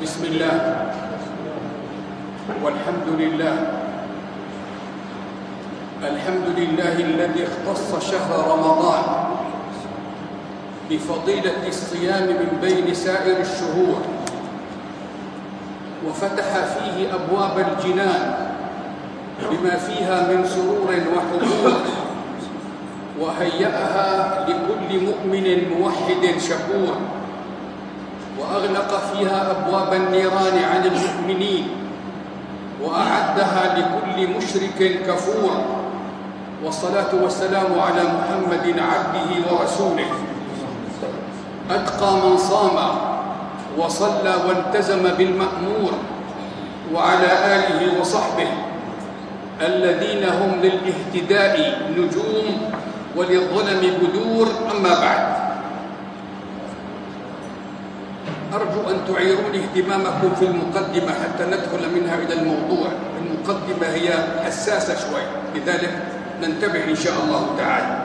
بسم الله والحمد لله. الحمد لله الذي اختص شهر رمضان بفضيلة الصيام من بين سائر الشهور، وفتح فيه أبواب الجنان بما فيها من سرور وحضور، وهيأها لكل مؤمن موحد شكور، وأغلق فيها أبواب النيران عن المؤمنين، وأعدها لكل مشرك كفور. والصلاة والسلام على محمد عبده ورسوله، أتقى من صام وصلى والتزم بالمأمور، وعلى آله وصحبه الذين هم للاهتداء نجوم وللظلم بدور. أما بعد، أرجو أن تعيروني اهتمامكم في المقدمة حتى ندخل منها إلى الموضوع. المقدمة هي حساسة شوي، لذلك ننتبه إن شاء الله تعالى.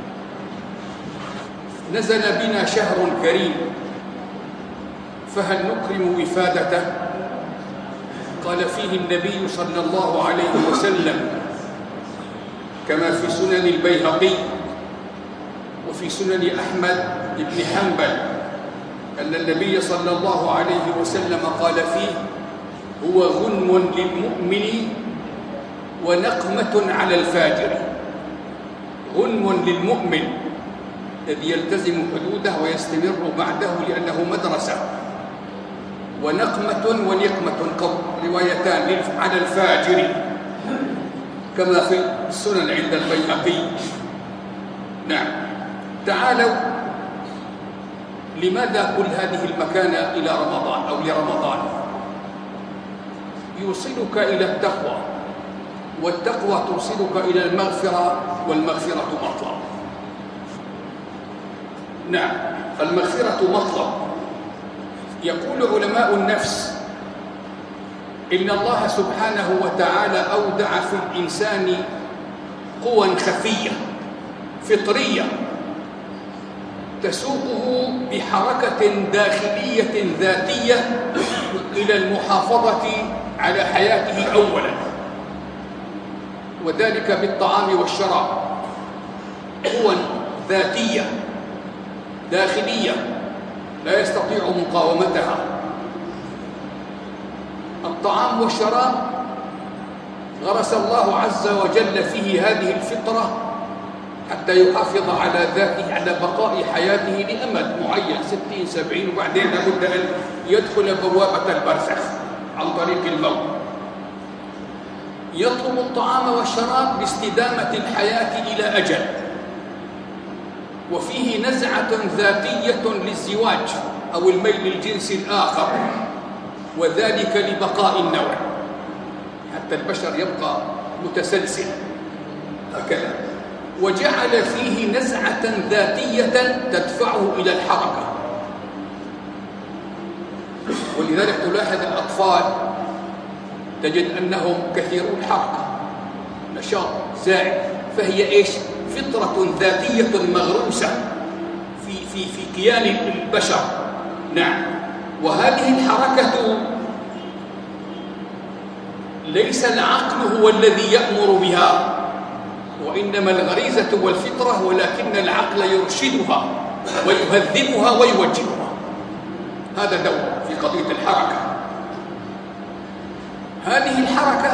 نزل بنا شهر كريم، فهل نكرم وفادته؟ قال فيه النبي صلى الله عليه وسلم كما في سنن البيهقي وفي سنن أحمد بن حنبل أن النبي صلى الله عليه وسلم قال فيه: هو غنم للمؤمن ونقمة على الفاجر. غنم للمؤمن الذي يلتزم حدوده ويستمر بعده لأنه مدرسة، ونقمة ونقمة روايتان على الفاجر كما في السنن عند البيهقي. نعم، تعالوا، لماذا كل هذه المكانة إلى رمضان أو لرمضان؟ يوصلك إلى التقوى، والتقوى توصلك إلى المغفرة، والمغفرة مطلب. نعم، المغفرة مطلب. يقول علماء النفس إن الله سبحانه وتعالى أودع في الإنسان قوى خفية فطرية تسوقه بحركة داخلية ذاتية إلى المحافظة على حياته أولا، وذلك بالطعام والشراب. قوى ذاتية داخلية لا يستطيع مقاومتها. الطعام والشراب غرس الله عز وجل فيه هذه الفطرة حتى يحافظ على ذاته، على بقاء حياته لأمد معين 60 70، وبعدين لابد أن يدخل بوابة البرزخ عن طريق الموت. يطلب الطعام والشراب لاستدامة الحياة إلى أجل، وفيه نزعة ذاتية للزواج أو الميل للجنس الآخر، وذلك لبقاء النوع حتى البشر يبقى متسلسل هكذا. وجعل فيه نزعة ذاتية تدفعه إلى الحركة، ولذلك تلاحظ الأطفال تجد أنهم كثيرو الحركة، نشاط زائد، فهي إيش؟ فطرة ذاتية مغروسة في كيان البشر. نعم، وهذه الحركة ليس العقل هو الذي يأمر بها، وإنما الغريزة والفطرة، ولكن العقل يرشدها ويهذبها ويوجهها. هذا دور في قضية الحركة. هذه الحركة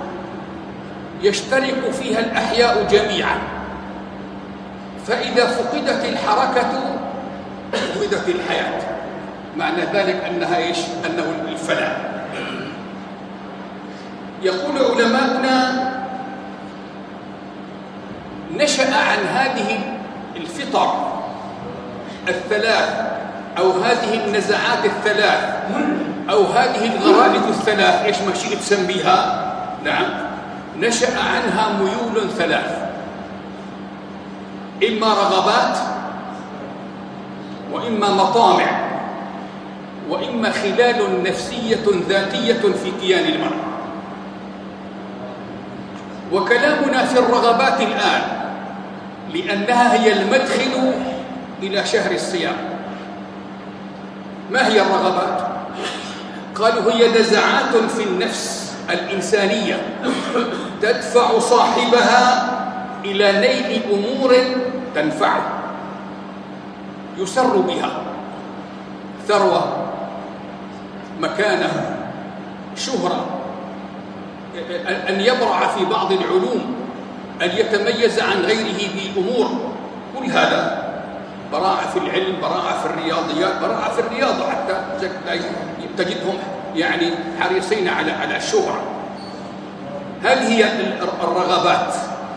يشترك فيها الأحياء جميعا، فإذا فقدت الحركة فقدت الحياة. معنى ذلك أنها إيش؟ أنه الفناء. يقول علماؤنا: نشأ عن هذه الفطر الثلاث أو هذه النزعات الثلاث أو هذه الغرائز الثلاث، إيش ما شئت تسميها. نعم، نشأ عنها ميول ثلاث: إما رغبات، وإما مطامع، وإما خلال نفسية ذاتية في كيان المرء. وكلامنا في الرغبات الآن لأنها هي المدخل إلى شهر الصيام. ما هي الرغبات؟ قالوا هي نزعات في النفس الإنسانية تدفع صاحبها إلى نيل أمور تنفعه، يسر بها، ثروة، مكانة، شهرة، أن يبرع في بعض العلوم، أن يتميز عن غيره بأمور، كل هذا براعة في العلم، براعة في الرياضيات، براعة في الرياضة حتى تجدهم يعني حريصين على الشهرة. هذه هي الرغبات.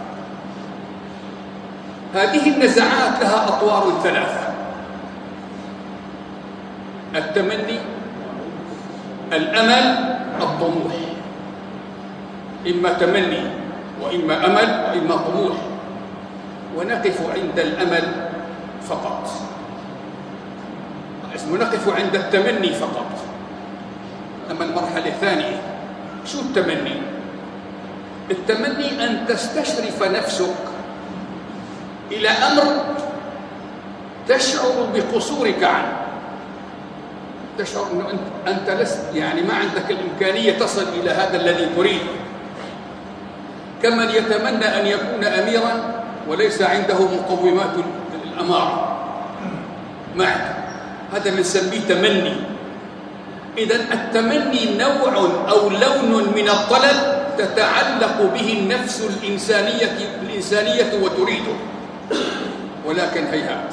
هذه النزعات لها أطوار ثلاثة: التمني، الأمل، الطموح. إما تمني وإما أمل وإما طموح، ونقف عند الأمل فقط، نقف عند التمني فقط. أما المرحلة الثانية، شو التمني؟ التمني أن تستشرف نفسك إلى أمر تشعر بقصورك عنه، تشعر أنه أنت لست يعني ما عندك الإمكانية تصل إلى هذا الذي تريد، كمن يتمنى أن يكون أميرا وليس عنده مقومات الأمارة، هذا بنسميه تمني. إذن التمني نوع أو لون من الطلب تتعلق به النفس الإنسانية وتريده، ولكن هيهات.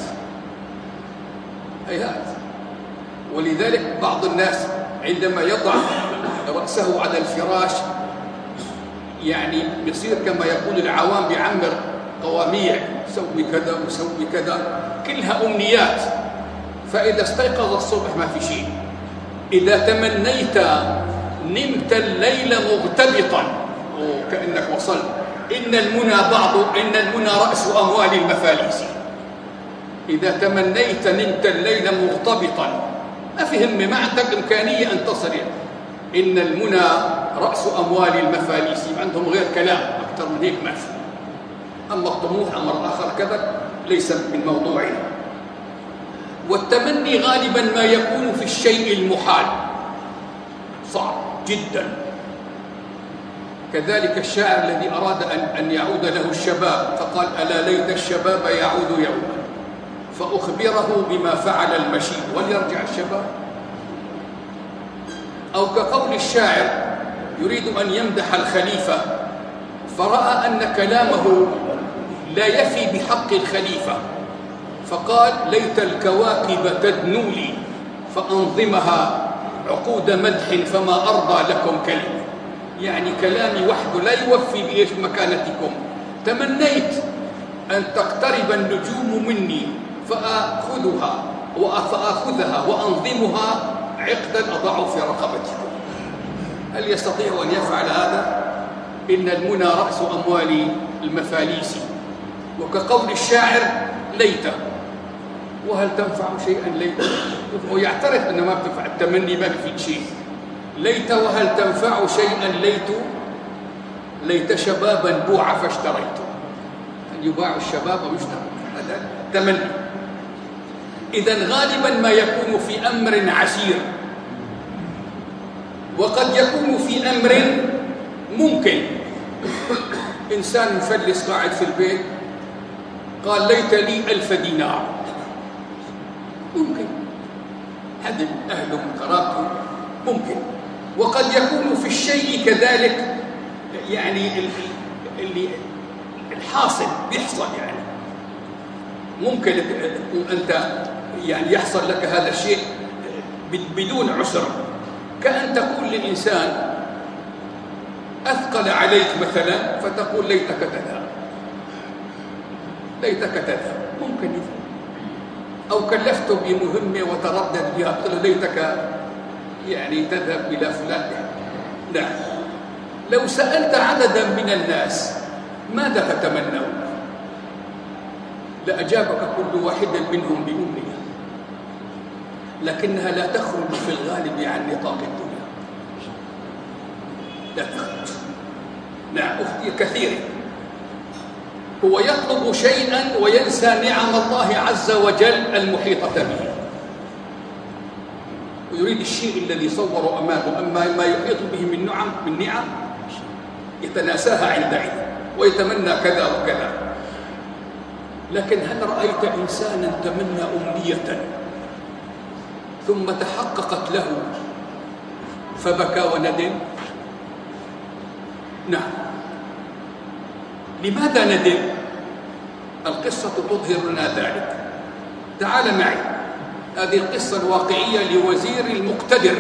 ولذلك بعض الناس عندما يضع رأسه على الفراش يعني بيصير كما يقول العوام بيعمر قواميع، سوي كذا وسوي كذا، كلها أمنيات. فإذا استيقظ الصبح ما في شيء. إذا تمنيت نمت الليل مغتبطا وكأنك وصلت. إن المنى رأس أموال المفاليس. إذا تمنيت نمت الليل مغتبطا، ما في همة، ما عندك إمكانية أن تصل. إن المنى رأس أموال المفاليس، عندهم غير كلام أكثر من هيك ما في. أما الطموح أمر آخر كذا ليس من موضوعنا. والتمني غالبا ما يكون في الشيء المحال، صعب جدا. كذلك الشاعر الذي أراد أن يعود له الشباب فقال: ألا ليت الشباب يعود يوما فأخبره بما فعل المشيب وليرجع الشباب. أو كقول الشاعر يريد أن يمدح الخليفة فرأى أن كلامه لا يفي بحق الخليفة فقال: ليت الكواكب تدنو لي فأنظمها عقود مدح فما أرضى لكم كلمة. يعني كلامي وحده لا يوفي بإيش مكانتكم. تمنيت أن تقترب النجوم مني فأخذها وأنظمها عقدا أضع في رقبتكم. هل يستطيع أن يفعل هذا؟ إن المنى رأس أموال المفاليس. وكقول الشاعر: ليت، وهل تنفع شيئا ليت؟ ويعترف أنه ما بتنفع، التمني ما بفيد شيء. ليت وهل تنفع شيئا ليت شبابا بوع فاشتريت. أن يباع الشباب ويشترى، هذا تمني. إذن غالبا ما يكون في أمر عسير، وقد يكون في أمر ممكن. إنسان مفلس قاعد في البيت قال: ليت لي 1000 دينار. ممكن، حد من أهله من قرابته ممكن. وقد يكون في الشيء كذلك، يعني اللي الحاصل بيحصل، يعني ممكن أنت يعني يحصل لك هذا الشيء بدون عسر. كأن تقول للإنسان: أثقل عليك مثلا، فتقول: ليتك تذهب، ليتك تذهب، ممكن يذهب. أو كلفته بمهمة وتردد بها، قلت له: ليتك يعني تذهب إلى فلان. لا، لو سألت عددا من الناس ماذا تتمنون لأجابك كل واحد منهم بأمنية، لكنها لا تخرج في الغالب عن نطاق الدنيا، لا تخرج. نعم، أختي كثير هو يطلب شيئا وينسى نعم الله عز وجل المحيطة به. ويريد الشيء الذي صوره أمامه، أما ما يحيط به من نعم يتناساها عندئذ ويتمنى كذا وكذا. لكن هل رأيت إنسانا تمنى أمنية ثم تحققت له فبكى وندم؟ نعم. لماذا ندم؟ القصة تظهر لنا ذلك. تعال معي، هذه القصة الواقعية لوزير المقتدر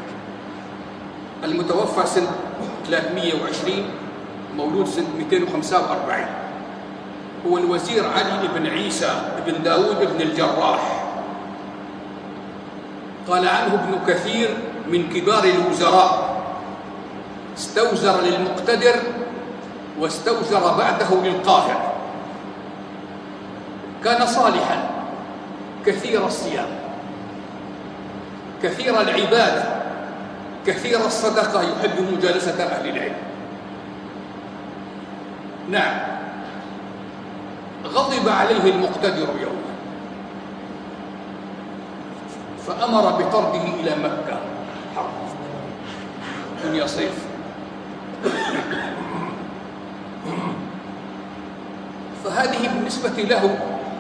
المتوفى سنة 320 مولود سنة 245، هو الوزير علي بن عيسى بن داود بن الجراح. قال عنه ابن كثير من كبار الوزراء، استوزر للمقتدر واستوزر بعده للقاهر. كان صالحا كثير الصيام، كثير العبادة، كثير الصدقة، يحب مجالسة أهل العلم. نعم. غضب عليه المقتدر يوما فأمر بطرده إلى مكة، حرب دنيا صيف. فهذه بالنسبة له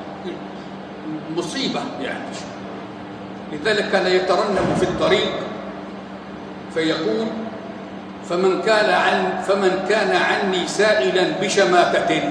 مصيبة يعني. لذلك كان يترنم في الطريق فيقول: فمن كان عني سائلا بشماتة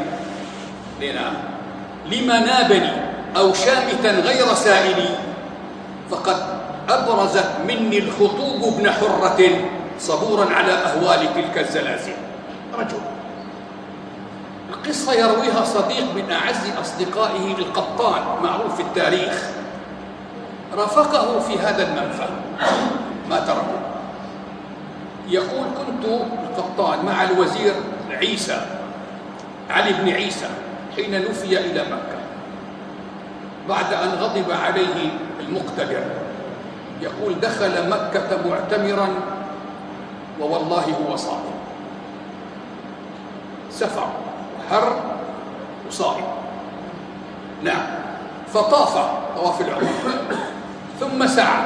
لما نابني أو شامتا غير سائلي فقد أبرزت مني الخطوب ابن حرة صبورا على أهوال تلك الزلازل. رجل. القصة يرويها صديق من أعز أصدقائه القطان، معروف في التاريخ، رافقه في هذا المنفى ما تركه. يقول: كنت القطان مع الوزير عيسى علي بن عيسى حين نفي إلى مكة بعد أن غضب عليه المقتدر. يقول: دخل مكة معتمرا ووالله هو صائم، سفر حر وصائم. نعم. فطاف طواف العمرة ثم سعى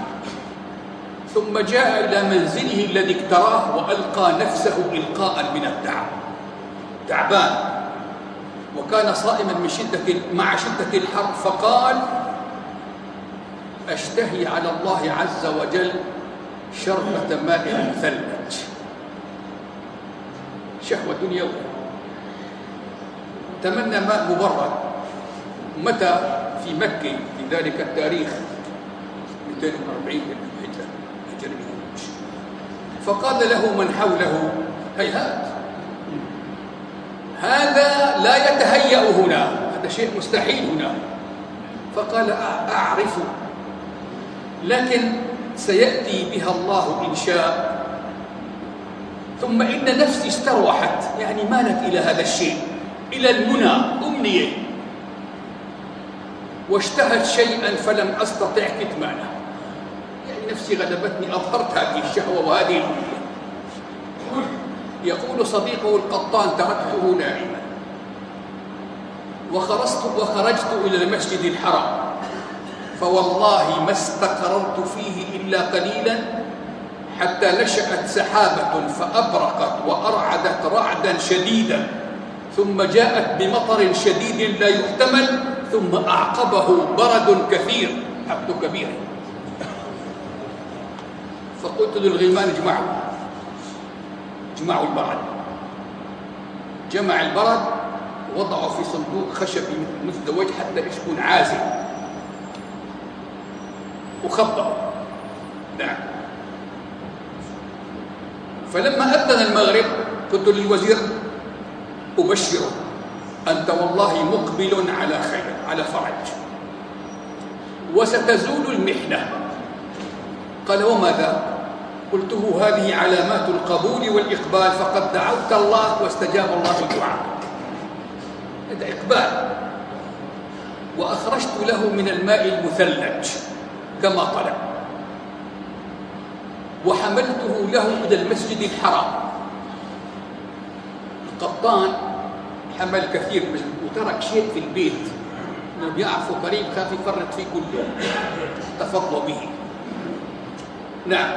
ثم جاء إلى منزله الذي اكتراه وألقى نفسه إلقاء من التعب، تعبان، وكان صائما مع شدة الحر. فقال: أشتهي على الله عز وجل شربة ماء مثلج. شهوة دنيوية. تمنى ماء مبرد. متى؟ في مكة في ذلك التاريخ 240 هجرية. فقال له من حوله: هيهات، هذا لا يتهيأ هنا، هذا شيء مستحيل هنا. فقال: أعرف، لكن سيأتي بها الله إن شاء. ثم إن نفسي استروحت، يعني مالت إلى هذا الشيء، إلى المنى، أمنية، واشتهت شيئا فلم أستطع كتمانه، يعني نفسي غلبتني، أظهرت هذه الشهوة وهذه الأمنية. يقول صديقه القطان: تركته نائما وخرجت إلى المسجد الحرام، فوالله ما استقررت فيه إلا قليلا حتى نشأت سحابة فأبرقت وأرعدت رعدا شديدا، ثم جاءت بمطر شديد لا يحتمل، ثم أعقبه برد كثير، حبل كبير. فقلت للغلمان: اجمعوا البرد. جمع البرد ووضعه في صندوق خشبي مزدوج حتى يكون عازل وخبأه. نعم. فلما أذن المغرب قلت للوزير: أبشره أنت والله مقبل على خير، على فرج، وستزول المحنة. قال: وماذا؟ قلته: هذه علامات القبول والإقبال، فقد دعوت الله واستجاب الله دعاءك. هذا إقبال. وأخرجت له من الماء المثلج كما طلب، وحملته له إلى المسجد الحرام. القطان حمل كثير وترك شيء في البيت، انه بيعرفوا قريب خاف يفرط فيه كله، تفضلوا به. نعم.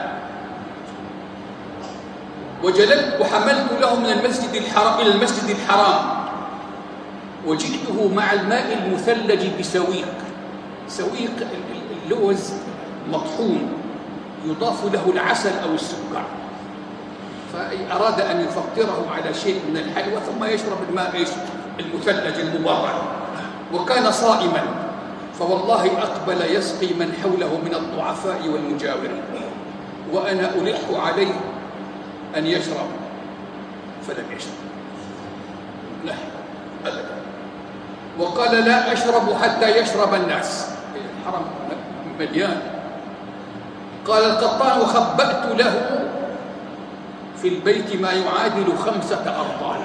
وجلبت وحملت له من المسجد الحرام إلى المسجد الحرام، وجئته مع الماء المثلج بسويق. سويق اللوز مطحون يضاف له العسل أو السكر، فأراد أن يفطره على شيء من الحلوى ثم يشرب الماء المثلج المبارك. وكان صائما، فوالله أقبل يسقي من حوله من الضعفاء والمجاورين، وأنا ألح عليه أن يشرب فلم يشرب، لا أبدا. وقال لا أشرب حتى يشرب الناس، الحرم مليان. قال القطان وخبأت له في البيت ما يعادل 5 أرطال.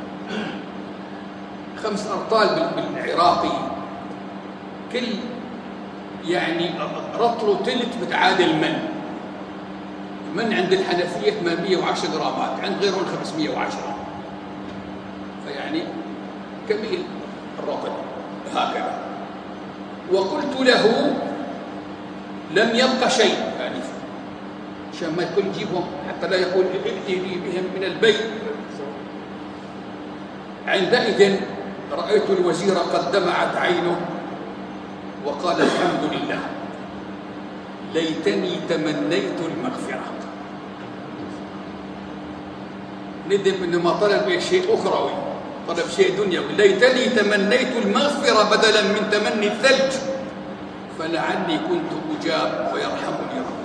5 أرطال بالعراقي كل يعني رطل تلت بتعادل من عند الحنفية 810 جرامات، عند غيرهم 510، فيعني كميل الرطل هكذا. وقلت له لم يبق شيء، يعني عشان ما يكون جيبهم حتى لا يقول ائتي لي بهم من البيت. عندئذ رأيت الوزير قد دمعت عينه وقال الحمد لله، ليتني تمنيت المغفرة. ندم انه ما طلب شيء اخروي، طلب شيء دنيوي. ليتني تمنيت المغفرة بدلا من تمني الثلج، فلعلي كنت أجاب ويرحمني ربي.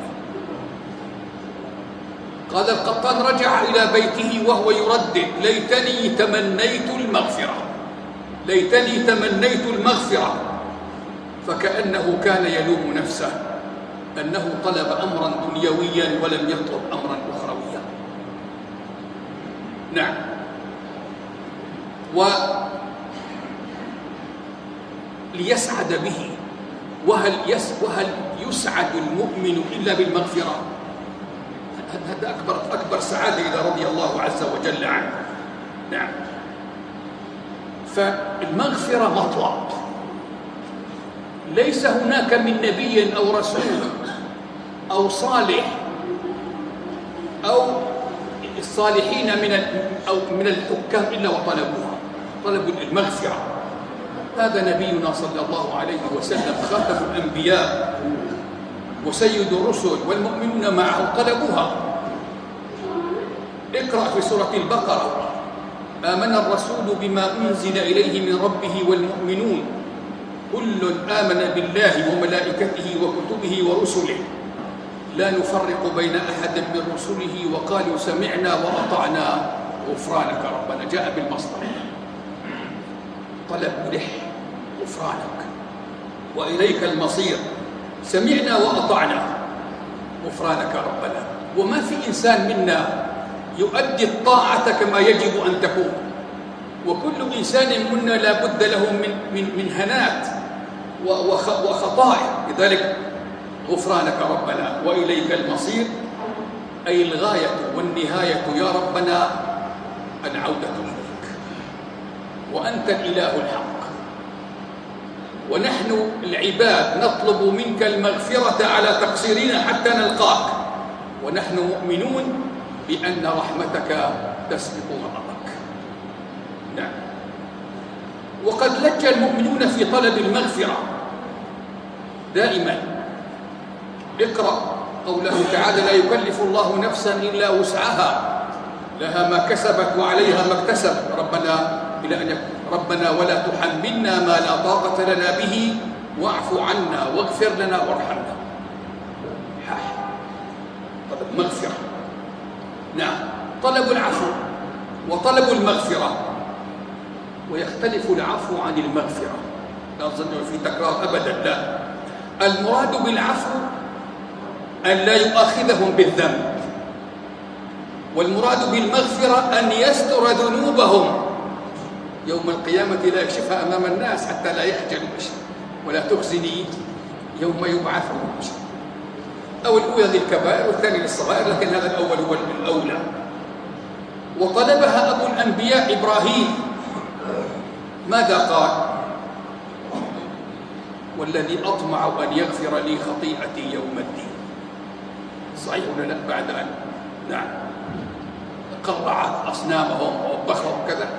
قال القطان رجع إلى بيته وهو يردد ليتني تمنيت المغفرة، ليتني تمنيت المغفرة، فكأنه كان يلوم نفسه أنه طلب أمرا دنيويا ولم يطلب أمرا أخرويا. نعم. وليسعد به، وهل يسعد المؤمن إلا بالمغفرة؟ هذا أكبر سعادة إذا رضي الله عز وجل عنه. نعم. فالمغفرة مطلب، ليس هناك من نبي أو رسول أو صالح أو الصالحين من الحكام إلا وطلبوها، طلبوا المغفرة. هذا نبينا صلى الله عليه وسلم خاتم الأنبياء وسيد الرسل، والمؤمنون معه طلبوها. اقرأ في سورة البقرة: آمن الرسول بما أنزل إليه من ربه والمؤمنون كل آمن بالله وملائكته وكتبه ورسله لا نفرق بين أحد من رسله وقالوا سمعنا وأطعنا غفرانك ربنا. جاء بالمصدر، طلب ملح غفرانك وإليك المصير، سمعنا وأطعنا غفرانك ربنا. وما في إنسان منا يؤدي الطاعة كما يجب أن تكون، وكل إنسان منا لا بد له من هنات وخطايا. لذلك غفرانك ربنا وإليك المصير، أي الغاية والنهاية يا ربنا العودة إليك، وأنت الإله الحق، ونحن العباد نطلب منك المغفرة على تقصيرنا حتى نلقاك، ونحن مؤمنون بأن رحمتك تسبق غضبك. نعم. وقد لج المؤمنون في طلب المغفرة دائما. اقرأ قوله تعالى: لا يكلف الله نفسا إلا وسعها لها ما كسبت وعليها ما اكتسبت، ربنا ولا تحملنا ما لا طاقة لنا به واعف عنا واغفر لنا وارحمنا. طلب مغفرة. نعم. طلب العفو وطلب المغفرة، ويختلف العفو عن المغفرة، لا أظن في تكرار أبدا، لا. المراد بالعفو أن لا يؤاخذهم بالذنب، والمراد بالمغفرة أن يستر ذنوبهم يوم القيامة، لا يكشفها أمام الناس حتى لا يخجلوا ولا تخزني يوم يبعثون. أو الأولى للكبائر والثاني للصغائر، لكن هذا الأول هو الأولى. وطلبها أبو الأنبياء إبراهيم، ماذا قال؟ والذي أطمع أن يغفر لي خطيئتي يوم الدين صحيح ولا لا؟ بعد أن نعم قرعت أصنامهم ووبخهم كذا،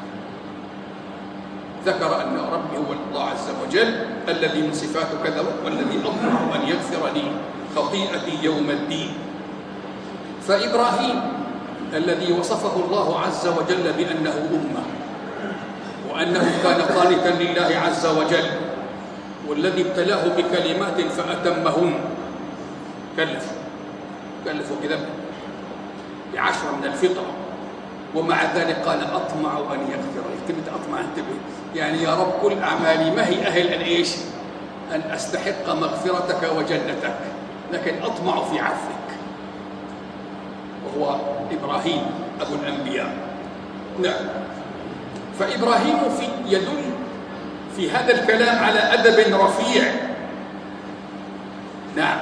ذكر أن ربي هو الله عز وجل الذي من صفاته كذا، والذي أطمع أن يغفر لي خطيئتي يوم الدين. فإبراهيم الذي وصفه الله عز وجل بأنه أمة، وأنه كان قانتا لله عز وجل، والذي ابتلاه بكلمات فأتمهن، كلفوا كذا ب10 من الفطرة، ومع ذلك قال أطمع أن يغفر لي. كلمة أطمع انتبه، يعني يا رب كل أعمالي ما هي أهل أن إيش؟ أن أستحق مغفرتك وجنتك، لكن أطمع في عفوك. وهو إبراهيم أبو الأنبياء. نعم. فإبراهيم يدل في هذا الكلام على أدب رفيع. نعم،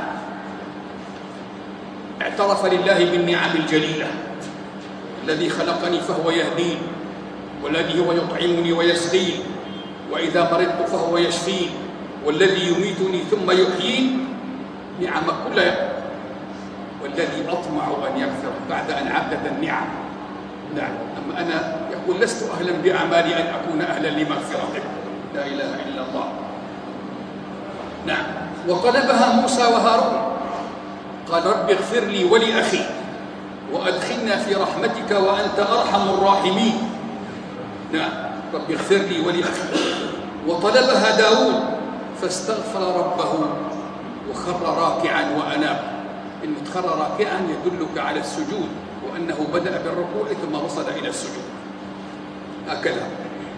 اعترف لله بالنعم الجليلة، الذي خلقني فهو يهدين، والذي هو يطعمني ويسقين، وإذا مرضت فهو يشفين، والذي يميتني ثم يحيين، نعم كلها، والذي أطمع أن يغفر بعد أن عدد النعم. نعم. أما أنا يقول لست أهلا بأعمالي أن أكون أهلا لمغفرتك، لا إله إلا الله. نعم. وطلبها موسى وهارون، قال رب اغفر لي ولأخي وأدخلنا في رحمتك وأنت أرحم الراحمين. نعم، رب اغفر لي ولأخي. وطلبها داود فاستغفر ربه وخر راكعا وأناب. إنه تخر راكعا يدلك على السجود، وأنه بدأ بالركوع ثم وصل إلى السجود، هكذا.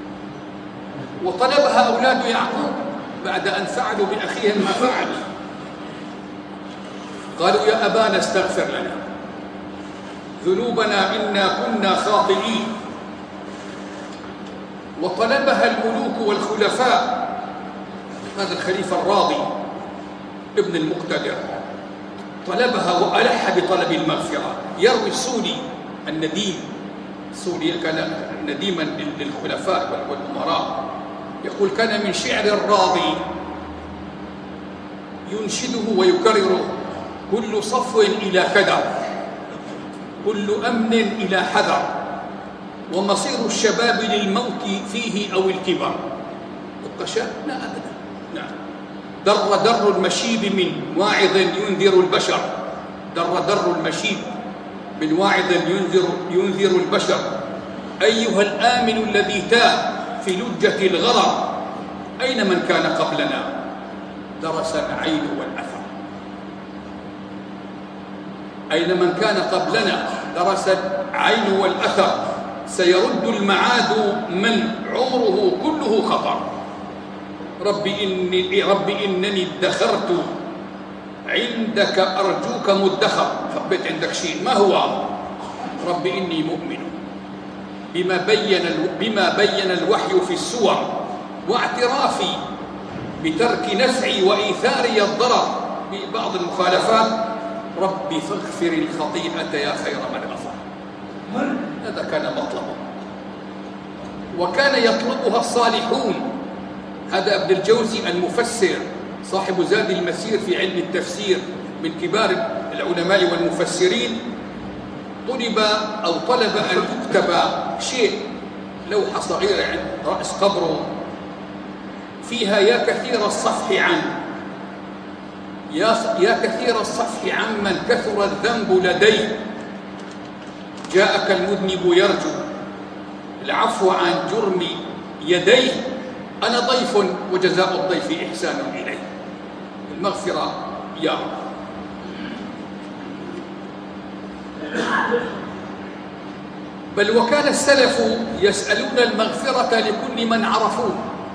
وطلبها أولاد يعقوب بعد أن فعلوا بأخيهم ما فعلوا، قالوا يا أبانا استغفر لنا ذنوبنا إنا كنا خاطئين. وطلبها الملوك والخلفاء، هذا الخليفة الراضي ابن المقتدر طلبها وألح بطلب المغفرة. يروي السوري النديم، السوري كان نديما للخلفاء والأمراء، يقول كان من شعر الراضي ينشده ويكرره: كل صفو إلى كدر، كل أمن إلى حذر، ومصير الشباب للموت فيه أو الكبر. القشاء لا أبدا. نعم. در المشيب من واعظ ينذر البشر، در المشيب من واعظ ينذر البشر. أيها الآمن الذي تاه في لجة الغرر، أين من كان قبلنا درس العين والأثر. أين من كان قبلنا درس العين والأثر، سيرد المعاد من عمره كله خطر. رب إنني ادخرت عندك أرجوك مدخر. خبيت عندك شيء، ما هو؟ رب إني مؤمن بما بين الوحي في السور، واعترافي بترك نفعي وإيثاري الضرر ببعض المخالفات. ربي فاغفر الخطيئة يا خير من غفر. هذا كان مطلبه، وكان يطلبها الصالحون. هذا ابن الجوزي المفسر صاحب زاد المسير في علم التفسير، من كبار العلماء والمفسرين، طلب أن يكتب شيء، لوحة صغيرة عند رأس قبره، فيها يا كثير الصفح عنه، يا كثير الصفح عمن كثر الذنب لديه، جاءك المذنب يرجو العفو عن جرم يديه، أنا ضيف وجزاء الضيف إحسان إليه. المغفرة يا رب. بل وكان السلف يسألون المغفرة لكل من عرفوه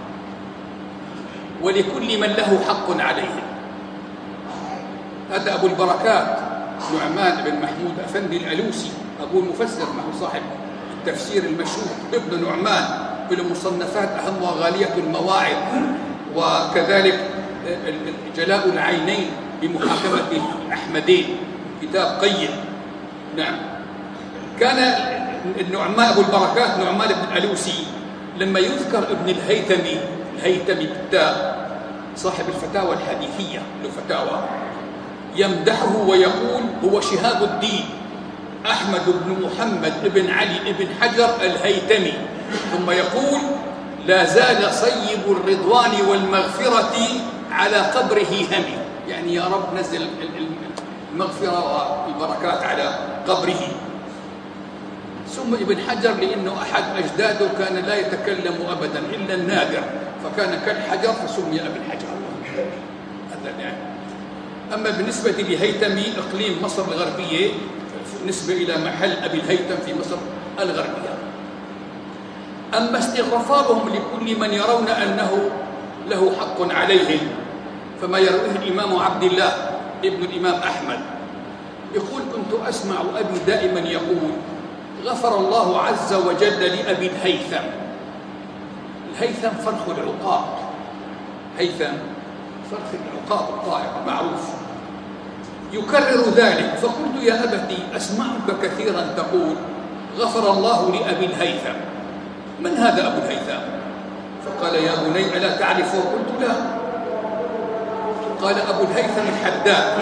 ولكل من له حق عليه. هذا أبو البركات نعمان بن محمود أفندي الألوسي، أبو المفسر، معه صاحب التفسير المشهور ابن نعمان، له مصنفات أهم وغالية المواعظ، وكذلك جلاء العينين بمحاكمة الأحمدين، كتاب قيم. نعم. كان النعمان أبو البركات نعمان بن الألوسي لما يذكر ابن الهيثمي بالتاء، صاحب الفتاوى الحديثية، له فتاوى، يمدحه ويقول: هو شهاب الدين أحمد بن محمد بن علي بن حجر الهيثمي. ثم يقول: لا زال صيب الرضوان والمغفرة على قبره همي، يعني يا رب نزل المغفرة والبركات على قبره. ثم ابن حجر لأنه أحد أجداده كان لا يتكلم أبدا إلا النادر، فكان كالحجر فسمي أبن حجر. هذا يعني. أما بالنسبة لهيثمي إقليم مصر الغربية بالنسبة إلى محل أبي الهيثم في مصر الغربية. أما استغفارهم لكل من يرون أنه له حق عليهم فما يرويه الإمام عبد الله ابن الإمام أحمد يقول: كنت أسمع أبي دائما يقول: غفر الله عز وجل لأبي الهيثم. الهيثم فرخ العقاب، هيثم فرخ العقاب الطائر معروف، يكرر ذلك. فقلت: يا أبتي أسمعك كثيرا تقول غفر الله لأبي الهيثم، من هذا أبو الهيثم؟ فقال: يا بني ألا تعرفه؟ قلت: لا. قال: أبو الهيثم الحداد.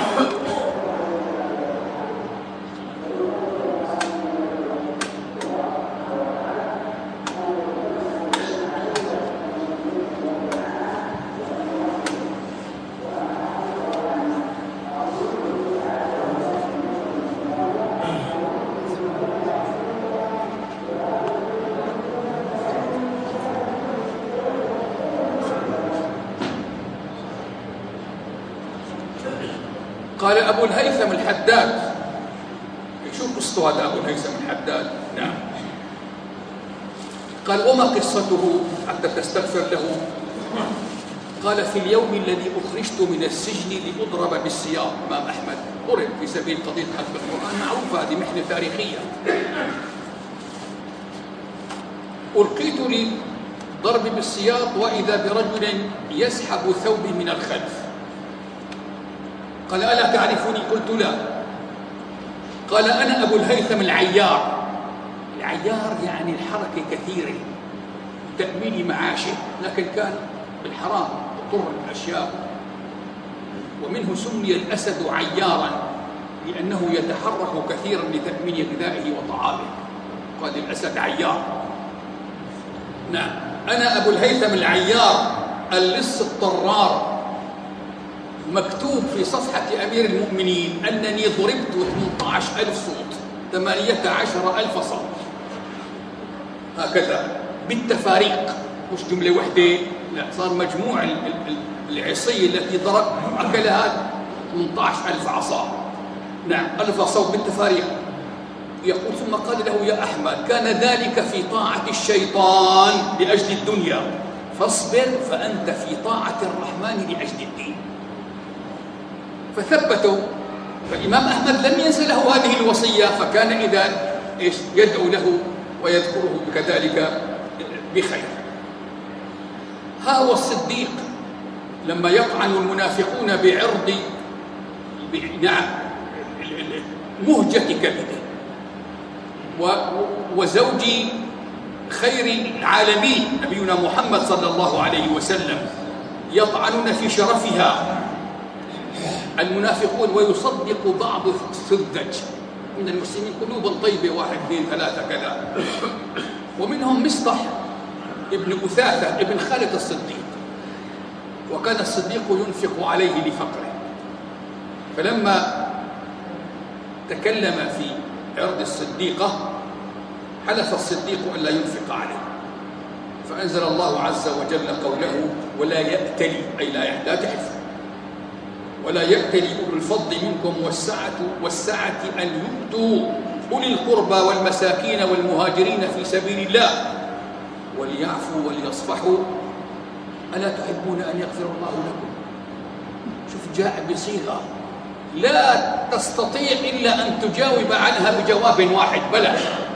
قال: أبو الهيثم الحداد. شو قصته هذا أبو الهيثم الحداد؟ نعم. قال: وما قصته حتى تستغفر له؟ قال: في اليوم الذي أخرجت من السجن لأضرب بالسياط. إمام أحمد ضرب في سبيل قضية حفظ القرآن، معروفة هذه محنة تاريخية. ألقيت لضرب بالسياط وإذا برجل يسحب ثوبي من الخلف. قال: ألا تعرفني؟ قلت: لا. قال: أنا أبو الهيثم العيار. العيار يعني الحركة كثيرة تأمين معاشه، لكن كان بالحرام يضر الأشياء، ومنه سمي الأسد عيارا لأنه يتحرك كثيرا لتأمين غذائه وطعامه، قال الأسد عيار. نعم، أنا أبو الهيثم العيار اللص الطرار. مكتوب في صفحة أمير المؤمنين أنني ضربت 18,000 صوت، 18,000 صوت، هكذا بالتفاريق، مش جملة واحدة، لا، صار مجموع العصي التي ضرب أكلها 18,000 عصا. نعم، 1000 صوت بالتفاريق. يقول: ثم قال له: يا أحمد، كان ذلك في طاعة الشيطان لأجل الدنيا، فاصبر فأنت في طاعة الرحمن لأجل الدين. فثبتوا. فالإمام أحمد لم ينس له هذه الوصية، فكان إذا يدعو له ويذكره كذلك بخير. ها هو الصديق لما يطعن المنافقون بعرض نعم مهجة كبده وزوج خير العالمين نبينا محمد صلى الله عليه وسلم، يطعنون في شرفها المنافقون، ويصدق بعض السذج من المسلمين قلوبا طيبة، 1 2 3 كذا. ومنهم مصطح ابن أثاثة ابن خالد الصديق، وكان الصديق ينفق عليه لفقره، فلما تكلم في عرض الصديقة حلف الصديق ألا ينفق عليه، فأنزل الله عز وجل قوله: ولا يأتلي، أي لا تحلف، ولا يأتلي أولو الفضل منكم والسعة أن يؤتوا أولي القربى والمساكين والمهاجرين في سبيل الله وليعفوا وليصفحوا ألا تحبون أن يغفر الله لكم؟ شوف، جاء بصيغة لا تستطيع إلا أن تجاوب عنها بجواب واحد: بلى.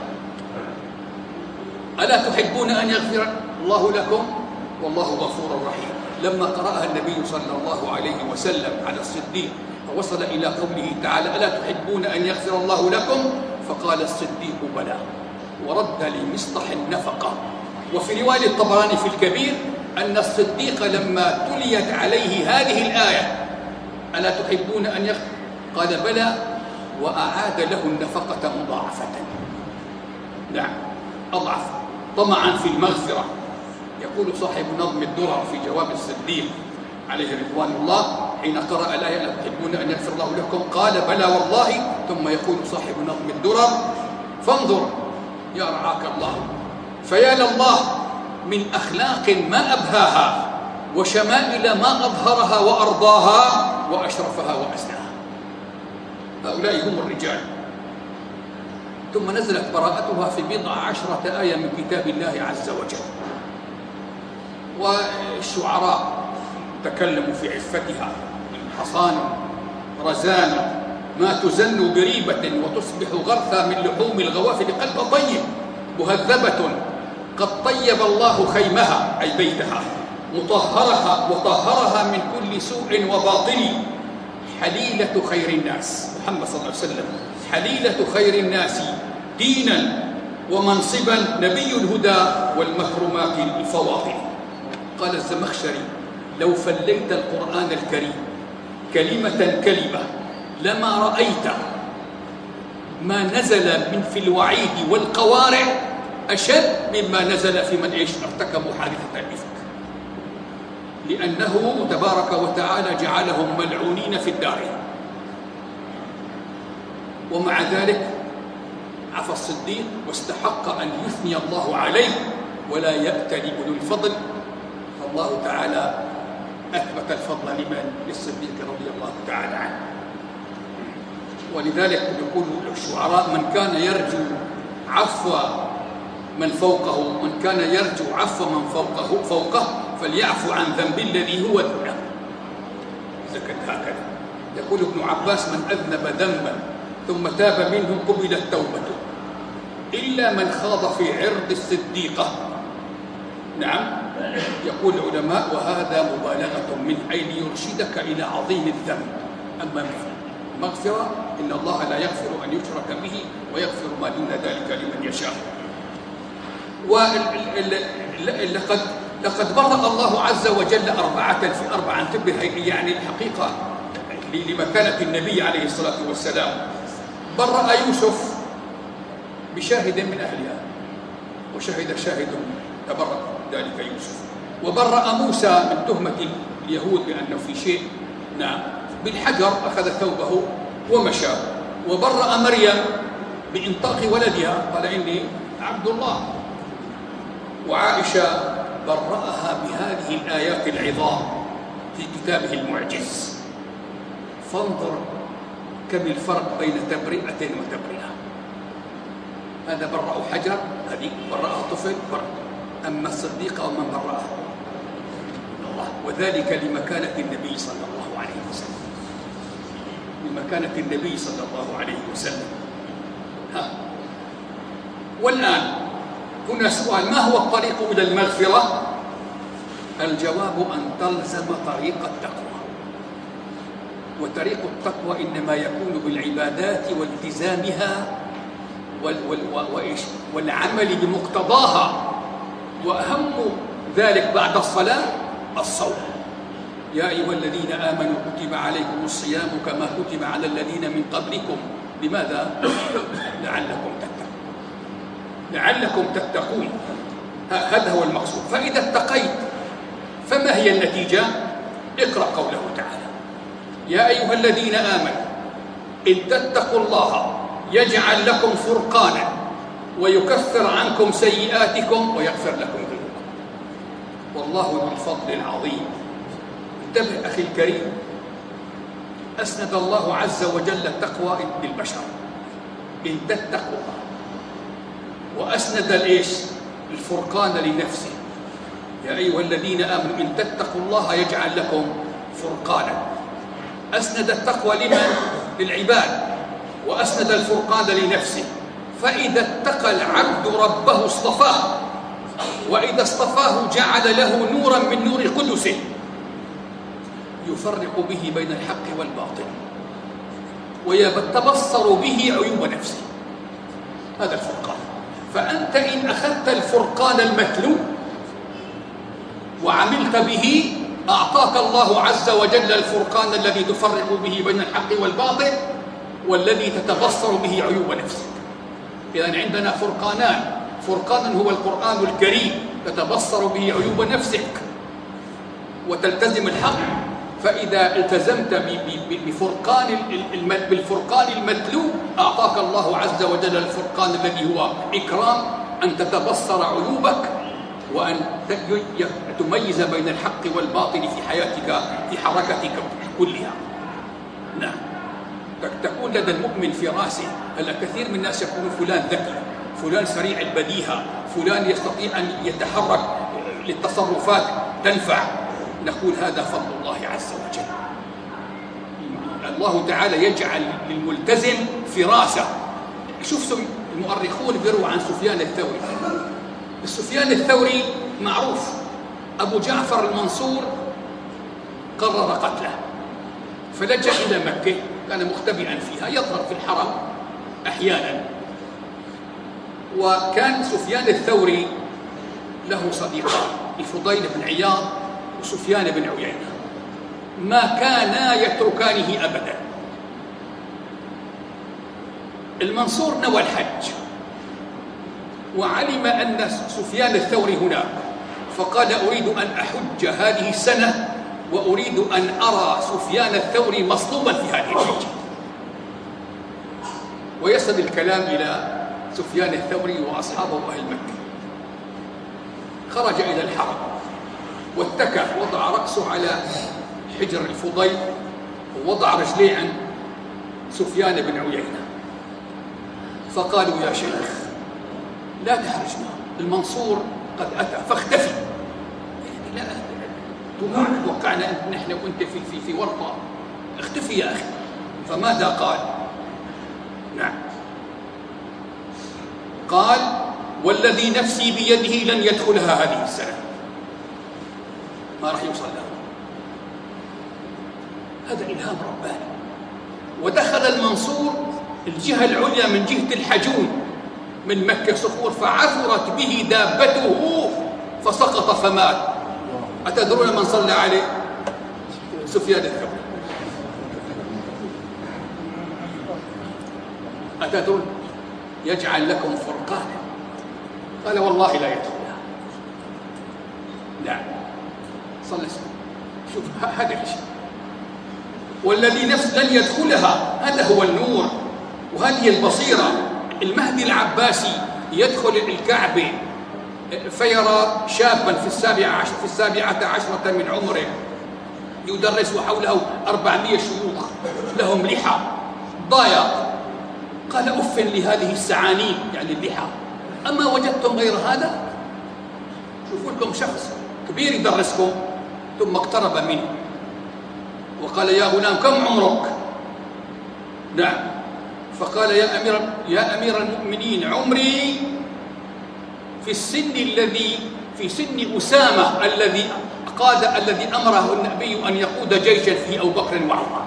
ألا تحبون أن يغفر الله لكم؟ والله غفور رحيم. لما قرأها النبي صلى الله عليه وسلم على الصديق فوصل إلى قوله تعالى: ألا تحبون أن يغفر الله لكم؟ فقال الصديق: بلى، ورد لمصطح النفقة. وفي رواية الطبراني في الكبير أن الصديق لما تليت عليه هذه الآية: ألا تحبون أن قال بلى، وأعاد له النفقة مضاعفة. نعم، أضعف طمعا في المغفرة. يقول صاحب نظم الدرر في جواب الصديق عليه رضوان الله حين قرأ الآية لا تحبون أن يغفر الله لكم قال بلى والله، ثم يقول صاحب نظم الدرر فانظر يا رعاك الله، فيا لله من أخلاق ما أبهاها، وشمائل ما أظهرها وأرضاها وأشرفها وأسناها. هؤلاء هم الرجال. ثم نزلت براءتها في 19 آية من كتاب الله عز وجل. والشعراء تكلموا في عفتها: حصان رزان ما تزن بريبة، وتصبح غرثا من لحوم الغوافل، قلب طيب مهذبة قد طيب الله خيمها أي بيتها، وطهرها من كل سوء وباطل، حليلة خير الناس محمد صلى الله عليه وسلم، حليلة خير الناس دينا ومنصبا، نبي الهدى والمكرمات الفواضل. قال الزمخشري: لو فليت القرآن الكريم كلمة كلمة لما رأيت ما نزل من في الوعيد والقوارع أشد مما نزل في من ارتكبوا حادثة الإفك، لأنه تبارك وتعالى جعلهم ملعونين في الدارين. ومع ذلك عفى الصديق واستحق أن يثني الله عليه ولا يأتل أولو الفضل، فالله تعالى أثبت الفضل لمن؟ للصديق رضي الله تعالى عنه. ولذلك يقول الشعراء: من كان يرجو عفو من فوقه، من كان يرجو عفو من فوقه فليعفو عن ذنب الذي هو دونه. إذا كانت هكذا. يقول ابن عباس: من أذنب ذنبا ثم تاب منه قبلت توبته، إلا من خاض في عرض الصديقة. نعم، يقول العلماء: وهذا مبالغة منه، أي ليرشدك إلى عظيم الذنب. أما المغفرة إن الله لا يغفر أن يشرك به ويغفر ما دون ذلك لمن يشاء. لقد برأ الله عز وجل 4 انتبه، يعني الحقيقة لمكانة النبي عليه الصلاة والسلام. برأ يوسف بشاهد من أهلها، وشهد شاهد تبرأ ذلك يوسف. وبرأ موسى من تهمة اليهود بأنه في شيء، نعم، بالحجر أخذ ثوبه ومشى. وبرأ مريم بإنطاق ولدها، قال إني عبد الله. وعائشة برأها بهذه الآيات العظام في كتابه المعجز. فانظر كم الفرق بين تبرئة وتبرئة. هذا برأه حجر، هذه برأه طفل، أما الصديقة ومن برأه الله. وذلك لمكانة النبي صلى الله عليه وسلم، لمكانة النبي صلى الله عليه وسلم. والآن هنا سؤال: ما هو الطريق إلى المغفرة؟ الجواب أن تلزم طريق التقوى. وطريق التقوى إنما يكون بالعبادات والتزامها والعمل بمقتضاها. وأهم ذلك بعد الصلاة الصوم. يا أيها الذين آمنوا كتب عليكم الصيام كما كتب على الذين من قبلكم. لماذا؟ لعلكم تتقون. هذا هو المقصود. فإذا اتقيت فما هي النتيجة؟ اقرأ قوله تعالى: يا أيها الذين آمنوا إن تتقوا الله يجعل لكم فرقانا ويكفر عنكم سيئاتكم ويغفر لكم ذنوبكم والله ذو الفضل العظيم. انتبه أخي الكريم، أسند الله عز وجل التقوى للبشر إن تتقوا الله، وأسند الفرقان لنفسه. يا أيها الذين آمنوا إن تتقوا الله يجعل لكم فرقانا. أسند التقوى لمن؟ للعباد، وأسند الفرقان لنفسه. فإذا اتقى العبد ربه اصطفاه، وإذا اصطفاه جعل له نورا من نور قدسه يفرق به بين الحق والباطل ويتبصر به عيوب نفسه. هذا الفرقان. فأنت إن أخذت الفرقان المتلو وعملت به أعطاك الله عز وجل الفرقان الذي تفرق به بين الحق والباطل، والذي تتبصر به عيوب نفسك. إذن عندنا فرقانان، فرقان هو القرآن الكريم تتبصر به عيوب نفسك وتلتزم الحق، فإذا التزمت بالفرقان المتلو أعطاك الله عز وجل الفرقان الذي هو إكرام، أن تتبصر عيوبك وأن تميز بين الحق والباطل في حياتك، في حركتك كلها. نعم، تكون لدى المؤمن في راسه. هلا كثير من الناس يقولون فلان ذكي، فلان سريع البديهة، فلان يستطيع أن يتحرك للتصرفات تنفع. نقول هذا فضل الله عز وجل. الله تعالى يجعل للملتزم فراسة. شوف المؤرخون بيروا عن سفيان الثوري. سفيان الثوري معروف، أبو جعفر المنصور قرر قتله فلجأ إلى مكة، كان مختبئا فيها يظهر في الحرم أحيانا. وكان سفيان الثوري له صديقان، الفضيل بن عياض وسفيان بن عيينة، ما كانا يتركانه أبدا. المنصور نوى الحج وعلم أن سفيان الثوري هناك، فقال أريد أن أحج هذه السنة وأريد أن أرى سفيان الثوري مصلوبا في هذه الحجة. ويصل الكلام إلى سفيان الثوري وأصحابه أهل مكة. خرج إلى الحرم واتكى، وضع رأسه على حجر الفضيل ووضع رجليه عن سفيان بن عيينة، فقالوا يا شيخ لا تحرجنا، المنصور قد أتى فاختفي. يعني لا توقعنا نحن وأنت في ورطة، اختفي يا أخي. فماذا قال؟ نعم، قال والذي نفسي بيده لن يدخلها هذه السنة، ما راح يوصل له. هذا إلهام رباني. ودخل المنصور الجهة العليا من جهة الحجون من مكة صخور، فعثرت به دابته فسقط فمات. أتدرون من صلى عليه؟ سفيان الثوري. أتدرون؟ يجعل لكم فرقانا. قال والله لا يدخلها. نعم، صلى. شوف هذا الشيء، والذي نفس لن يدخلها، هذا هو النور وهذه البصيرة. المهدي العباسي يدخل الكعبة فيرى شابا في السابعة عشرة من عمره يدرس وحوله 400 شيوخ لهم لحى ضايق. قال أف لهذه السعانين، يعني اللحى، أما وجدتم غير هذا؟ شوفوا لكم شخص كبير يدرسكم. ثم اقترب منه وقال يا غلام كم عمرك؟ نعم. فقال يا أمير المؤمنين عمري في سن أسامة الذي أمره النبي أن يقود جيشا فيه أبو بكر وعمر.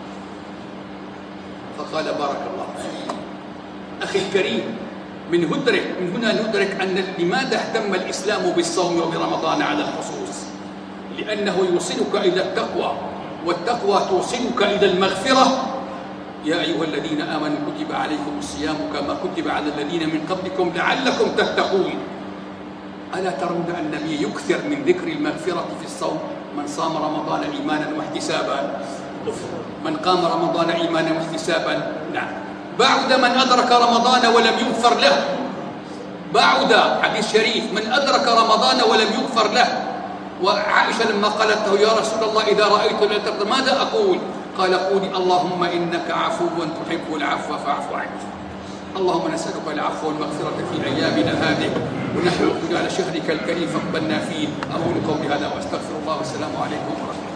فقال بارك الله فيك أخي الكريم. من هنا ندرك أن لماذا اهتم الإسلام بالصوم وبرمضان على الخصوص؟ لأنه يوصلك إلى التقوى، والتقوى توصلك إلى المغفرة. يا أيها الذين آمنوا كتب عليكم الصيام كما كتب على الذين من قبلكم لعلكم تتقون. ألا ترون أن النبي يكثر من ذكر المغفرة في الصوم؟ من صام رمضان إيمانا واحتسابا، من قام رمضان إيمانا واحتسابا. نعم. بعد من أدرك رمضان ولم يغفر له، بعد حديث شريف من أدرك رمضان ولم يغفر له. وعائشة لما قالت له يا رسول الله إذا رأيت ليلة ماذا أقول؟ قال قولي اللهم إنك عفو تحب العفو فاعف عني. اللهم نسألك العفو والمغفرة في أيامنا هذه، ونحن على شهرك الكريم فاقبلنا فيه. أقول قولي هذا وأستغفر الله، والسلام عليكم ورحمة الله.